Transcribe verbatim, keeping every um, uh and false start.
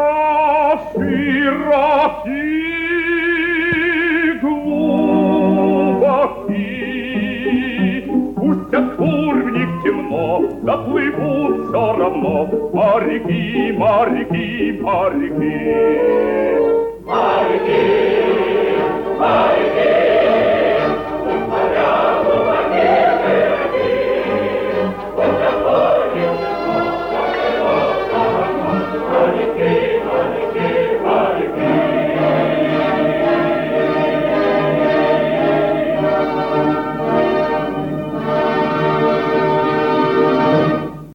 широки, глубоки. Пустят бур в них темно, доплывут все равно моряки, моряки, моряки. Моряки!